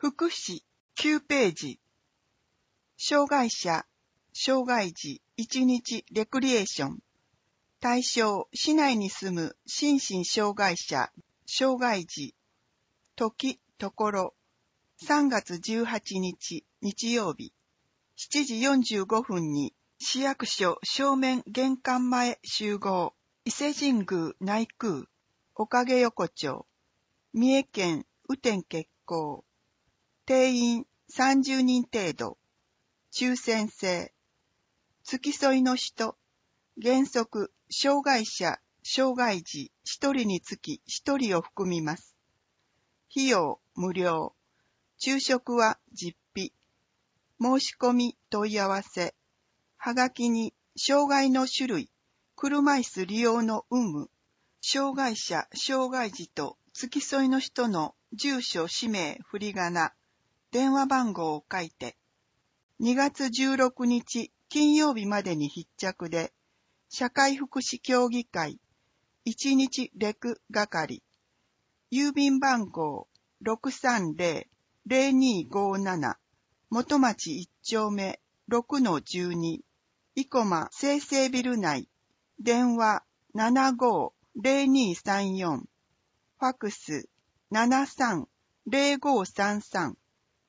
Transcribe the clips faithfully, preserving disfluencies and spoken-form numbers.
福祉きゅうページ。障害者、障害児いちにちレクリエーション。対象、市内に住む心身障害者、障害児。時、ところ。さんがつじゅうはちにち、日曜日。しちじよんじゅうごふんに市役所正面玄関前集合。伊勢神宮内宮。おかげ横丁。三重県雨天決行。定員さんじゅうにん程度。抽選制。付き添いの人。原則、障害者、障害児ひとりにつきひとりを含みます。費用無料。昼食は実費。申し込み問い合わせ。はがきに障害の種類、車椅子利用の有無、障害者、障害児と付き添いの人の住所、氏名、振り仮名、電話番号を書いて、にがつじゅうろくにち金曜日までに必着で、社会福祉協議会いちにちレク係、郵便番号 ろくさんぜろ ぜろにごなな、元町いち丁目 ろくのじゅうに、生駒生成ビル内、電話 ななごーぜろにさんよん、ファクス ななさんぜろごさんさん。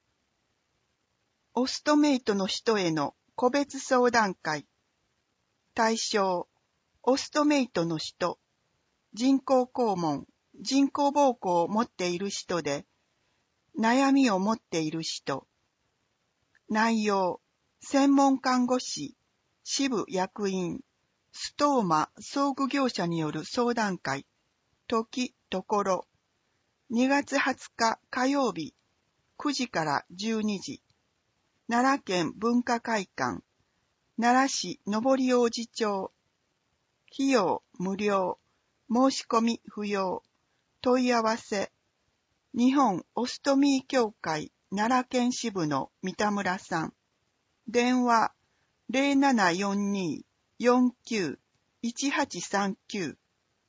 オストメイトの人への個別相談会。対象、オストメイトの人、人工肛門、人工膀胱を持っている人で、悩みを持っている人。内容、専門看護師、支部役員、ストーマ装具業者による相談会。時、ところ。にがつはつか火曜日、くじからじゅうにじ。奈良県文化会館、奈良市上り王子町。費用無料。申し込み不要。問い合わせ。日本オストミー協会奈良県支部の三田村さん。電話 ゼロななよんに よんきゅう いちはちさんきゅう。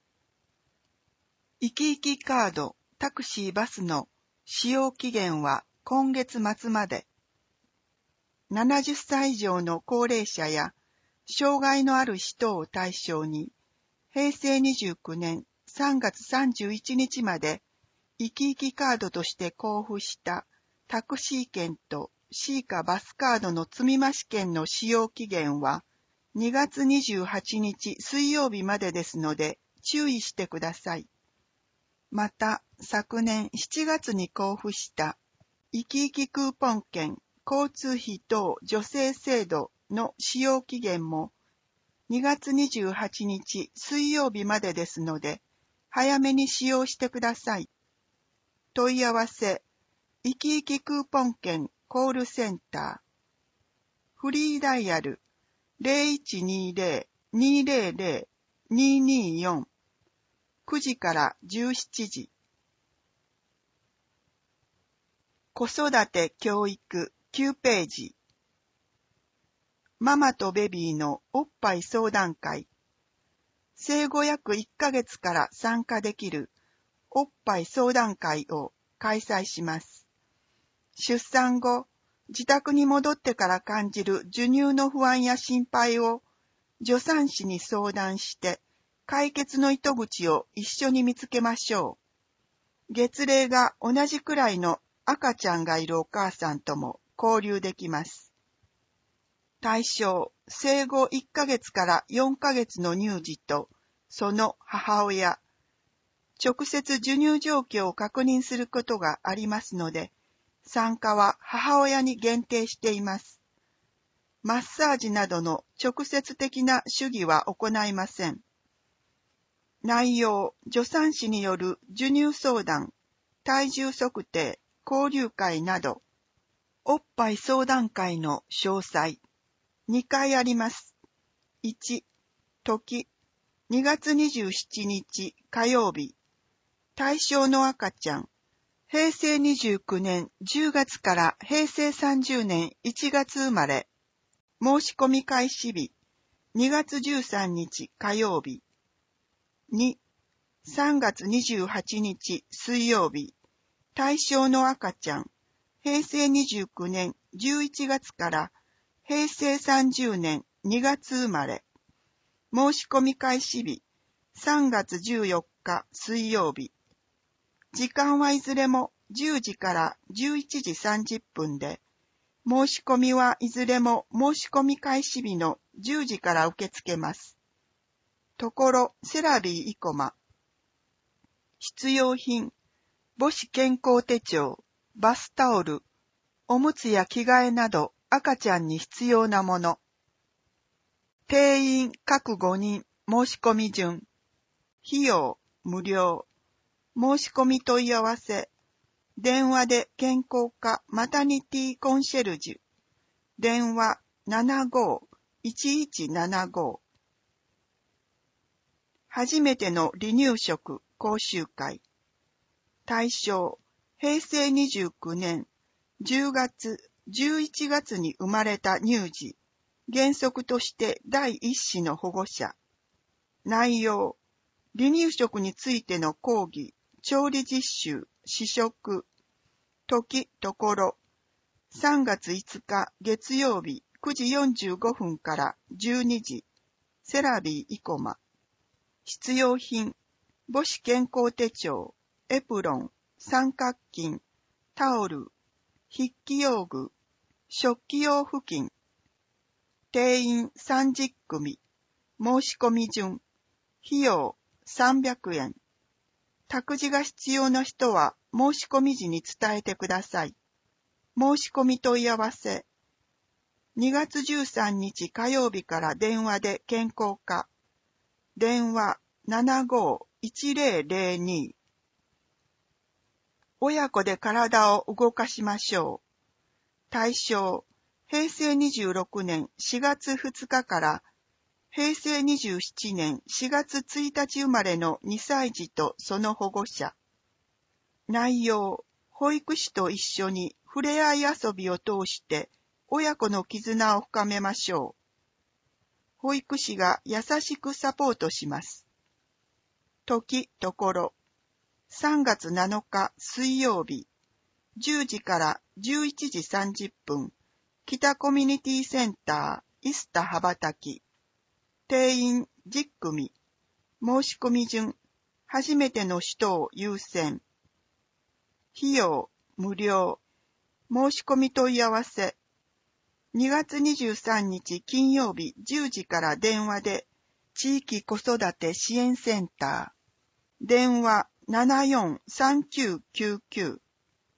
いきいきカード、タクシーバスの使用期限は今月末まで。ななじゅっさい以上の高齢者や障害のある人を対象に、へいせいにじゅうきゅうねんさんがつさんじゅういちにちまで、いきいきカードとして交付したタクシー券とシーカバスカードの積み増し券の使用期限はにがつにじゅうはちにち水曜日までですので注意してください。また、昨年しちがつに交付したいきいきクーポン券交通費等助成制度の使用期限もにがつにじゅうはちにち水曜日までですので、早めに使用してください。問い合わせ、いきいきクーポン券コールセンター。フリーダイヤル ゼロいちにゼロ にゼロゼロ にによん。くじからじゅうしちじ。子育て教育きゅうページ。ママとベビーのおっぱい相談会。生後約いっかげつから参加できるおっぱい相談会を開催します。出産後、自宅に戻ってから感じる授乳の不安や心配を助産師に相談して解決の糸口を一緒に見つけましょう。月齢が同じくらいの赤ちゃんがいるお母さんとも交流できます。対象、生後いっかげつからよんかげつの乳児とその母親。直接授乳状況を確認することがありますので、参加は母親に限定しています。マッサージなどの直接的な手技は行いません。内容、助産師による授乳相談、体重測定、交流会など、おっぱい相談会の詳細。にかいあります。いち、時、にがつにじゅうしちにち火曜日。対象の赤ちゃん、へいせいにじゅうきゅうねんじゅうがつからへいせいさんじゅうねんいちがつ生まれ。申し込み開始日、にがつじゅうさんにち火曜日。に、さんがつにじゅうはちにち水曜日。対象の赤ちゃん、 へいせいにじゅうきゅうねんじゅういちがつからへいせいさんじゅうねんにがつ生まれ。申し込み開始日さんがつじゅうよっか水曜日。時間はいずれもじゅうじからじゅういちじさんじゅっぷんで、申し込みはいずれも申し込み開始日のじゅうじから受け付けます。ところセラビー生駒。必要品、母子健康手帳、バスタオル、おむつや着替えなど赤ちゃんに必要なもの。定員各ごにん申し込み順。費用無料。申し込み問い合わせ。電話で健康科マタニティコンシェルジュ。電話 ななごーいちいちななご。初めての離乳食講習会。対象、へいせいにじゅうきゅうねんじゅうがつ、じゅういちがつに生まれた乳児。原則として第一子の保護者。内容、離乳食についての講義、調理実習、試食。時、ところ。さんがついつか月曜日くじよんじゅうごふんからじゅうにじ。セラビー生駒。必要品、母子健康手帳、エプロン、三角巾、タオル、筆記用具、食器用布巾。定員さんじゅっくみ。申し込み順。費用さんびゃくえん。託児が必要な人は申し込み時に伝えてください。申し込み問い合わせ。にがつじゅうさんにち火曜日から電話で健康科。電話 ななごーいちぜろぜろに。親子で体を動かしましょう。対象、へいせいにじゅうろくねんしがつふつかからへいせいにじゅうななねんしがつついたち生まれのにさい児とその保護者。内容、保育士と一緒に触れ合い遊びを通して親子の絆を深めましょう。保育士が優しくサポートします。時、ところ。さんがつなのか水曜日、じゅうじからじゅういちじさんじゅっぷん、北コミュニティセンター、イスタ羽ばたき。定員じゅっくみ。申し込み順、初めての人を優先。費用無料。申し込み問い合わせ。にがつにじゅうさんにち金曜日じゅうじから電話で地域子育て支援センター。電話 ななよんさんきゅうきゅうきゅう。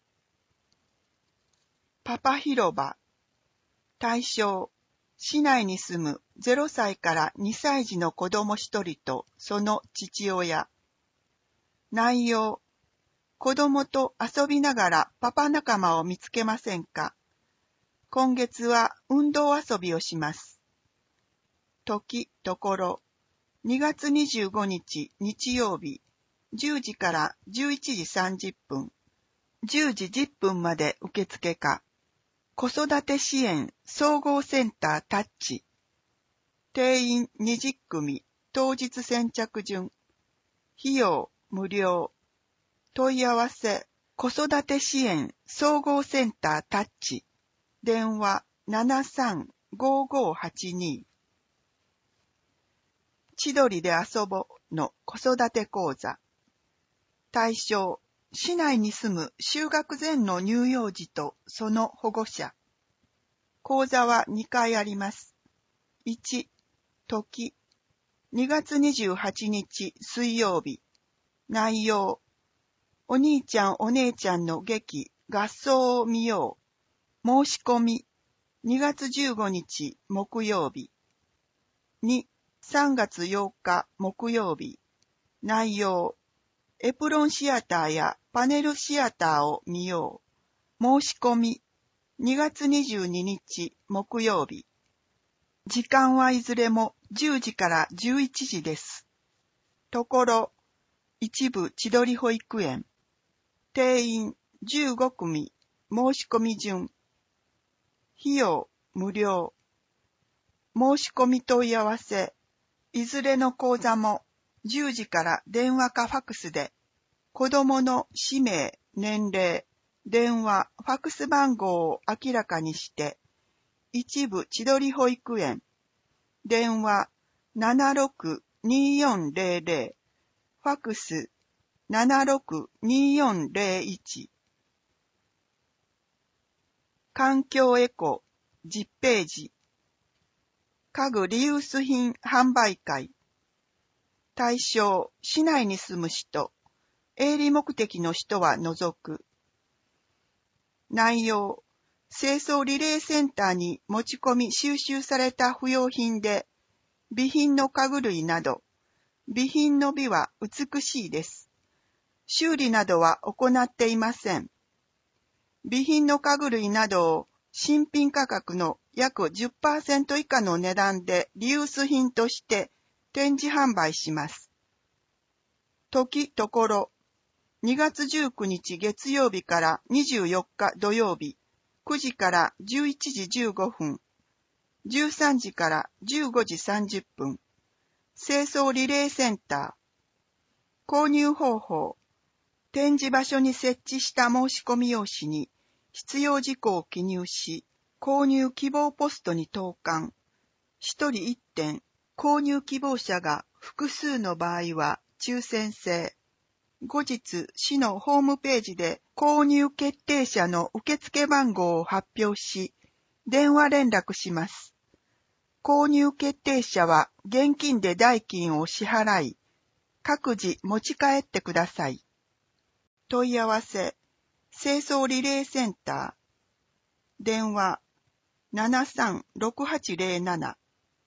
パパ広場。対象、市内に住むゼロさいからにさい児の子供ひとりとその父親。内容、子供と遊びながらパパ仲間を見つけませんか？今月は運動遊びをします。時、ところ。にがつにじゅうごにち日曜日、じゅうじからじゅういちじさんじゅっぷん、じゅうじじゅっぷんまで受付か。子育て支援総合センタータッチ。定員にじゅっくみ、当日先着順。費用無料。問い合わせ、子育て支援総合センタータッチ。電話 ななさんごごはちに。千鳥で遊ぼの子育て講座。対象、市内に住む就学前の乳幼児とその保護者。講座はにかいあります。いち、時。にがつにじゅうはちにち水曜日。内容。お兄ちゃんお姉ちゃんの劇合奏を見よう。申し込み。にがつじゅうごにち木曜日。に、さんがつようか木曜日。内容。エプロンシアターやパネルシアターを見よう。申し込み。にがつにじゅうににち木曜日。時間はいずれもじゅうじからじゅういちじです。ところ、一部千鳥保育園。定員じゅうごくみ、申し込み順。費用無料。申し込み問い合わせ。いずれの講座もじゅうじから電話かファクスで、子供の氏名、年齢、 電話、ファクス番号を明らかにして、一部千鳥保育園、電話 ななろくにーよんゼロゼロ、ファクス ななろくにーよんゼロいち、環境エコじゅっページ、家具リユース品販売会、対象、市内に住む人、営利目的の人は除く。内容、清掃リレーセンターに持ち込み収集された不用品で、備品の家具類など、備品の美は美しいです。修理などは行っていません。備品の家具類などを新品価格の約 じゅっパーセント 以下の値段でリユース品として展示販売します。時ところ、にがつじゅうくにち月曜日からにじゅうよっか土曜日、くじからじゅういちじじゅうごふん、じゅうさんじからじゅうごじさんじゅっぷん、清掃リレーセンター、購入方法、展示場所に設置した申し込み用紙に必要事項を記入し、購入希望ポストに投函。一人一点、購入希望者が複数の場合は抽選制。後日、市のホームページで購入決定者の受付番号を発表し、電話連絡します。購入決定者は現金で代金を支払い、各自持ち帰ってください。問い合わせ、清掃リレーセンター、電話 ななさんろくはちゼロなな。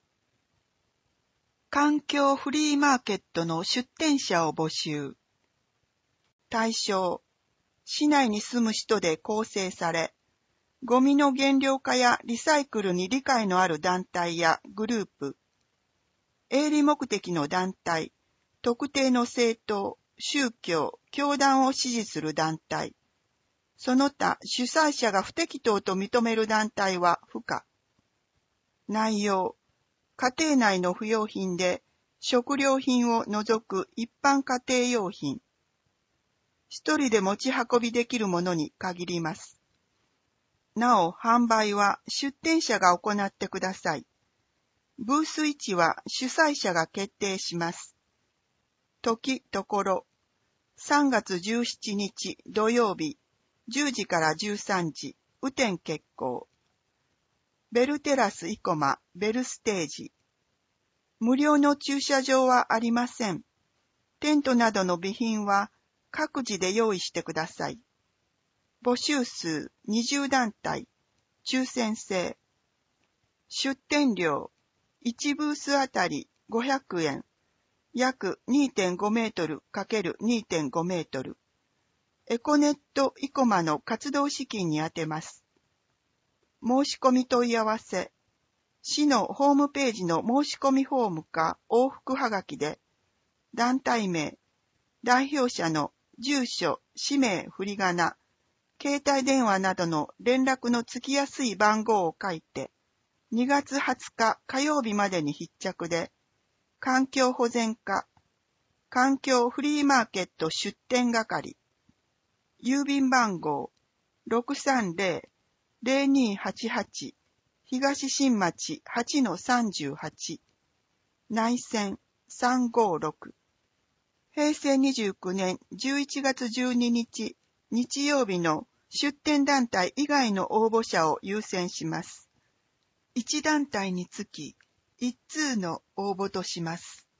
環境フリーマーケットの出店者を募集。対象、市内に住む人で構成され、ゴミの減量化やリサイクルに理解のある団体やグループ、営利目的の団体、特定の政党、宗教、教団を支持する団体、その他主催者が不適当と認める団体は不可。内容、家庭内の不用品で食料品を除く一般家庭用品、一人で持ち運びできるものに限ります。なお、販売は出店者が行ってください。ブース位置は主催者が決定します。時ところ、さんがつじゅうしちにち土曜日、じゅうじからじゅうさんじ、雨天決行。ベルテラス生駒ベルステージ。無料の駐車場はありません。テントなどの備品は各自で用意してください。募集数にじゅうだんたい、抽選制。出店料、いちブースあたりごひゃくえん、約 にてんごメートル×にてんごメートル。エコネット生駒の活動資金に充てます。申し込み問い合わせ、市のホームページの申し込みフォームか往復はがきで、団体名、代表者の住所、氏名、振り仮名、携帯電話などの連絡のつきやすい番号を書いて、にがつはつか火曜日までに必着で、環境保全課、環境フリーマーケット出店係、郵便番号 ろくさんゼロ ゼロにはちはち 東新町 はちのさんじゅうはち、内線さんごろく。へいせいにじゅうきゅうねんじゅういちがつじゅうににち日曜日の出店団体以外の応募者を優先します。いち団体につきいち通の応募とします。